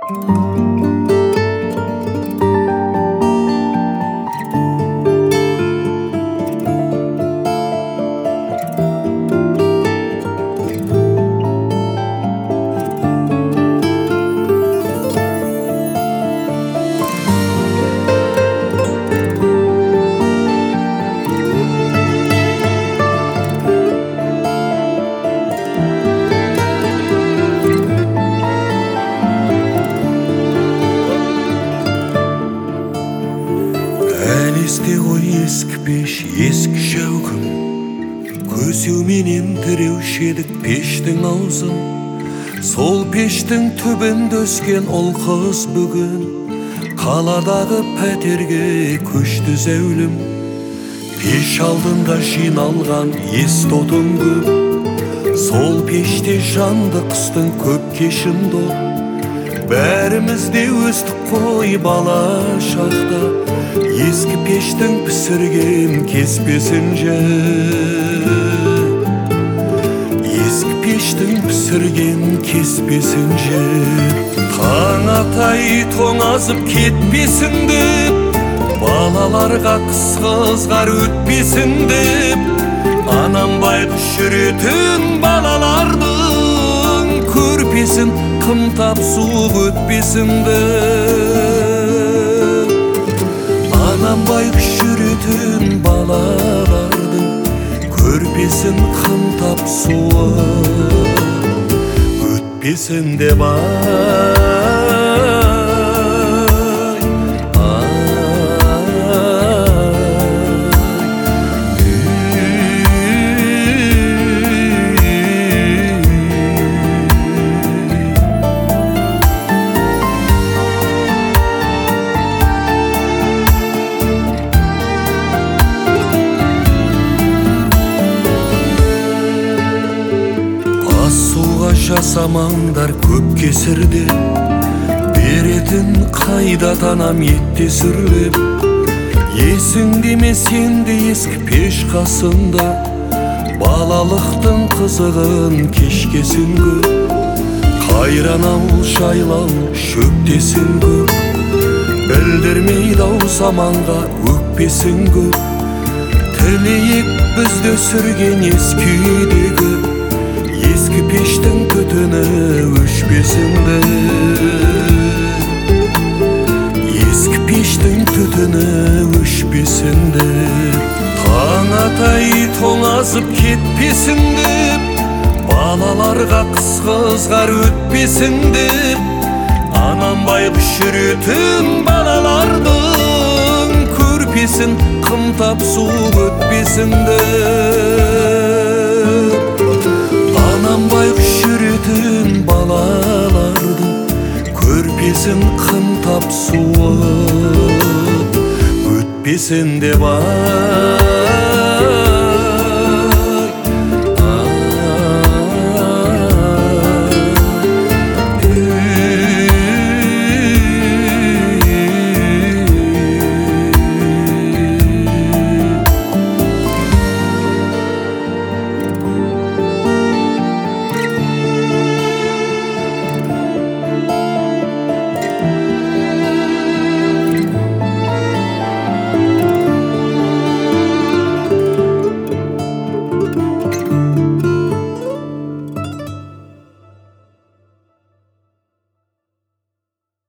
Есте ғой ескі пеш, ескі шәугім, көсеуменен тіреуші едік пештің аузын. Сол пештің түбінде өскен ол қыз бүгін қаладағы пәтерге көшті зәулім. Пеш алдында жиналған есті отын көп, сол пеште жанды қыстың көп кешін доп. Бәріміз де өстік қой бала шақта, ескі пештің пісірген кеспесін жеп. Ескі пештің пісірген кеспесін жеп. Таң атай тоңазып кетпесін деп, балаларға қысқызғар өтпесін деп, анам байғұс жүретін балалардың көрпесін қымтап суық өтпесін деп. Анам байғұс жүретін балалардың көрпесін қымтап суық өтпесін деп. Жасамаңдар көп кесірде, беретін қайда танам етте сүрлеп. Есіңде ме сенде ескі пеш қасында, балалықтың қызығын кешкесін көп. Қайран ауыл жайлау шөптесін көп, білдірмейді ау заманға өкпесін көп. Тілейік бізді сүрген ескі үйдегі, ескі пештің түтіні өшпесін деп. Ескі пештің түтіні өшпесін деп. Таң атай тоңазып кетпесін деп, балаларға қысқызғар өтпесін деп, анам байғұс жүретін балалардың көрпесін қымтап суық өтпесін деп. Анам байғұс жүретін балалардың көрпесін қымтап суық өтпесін деп.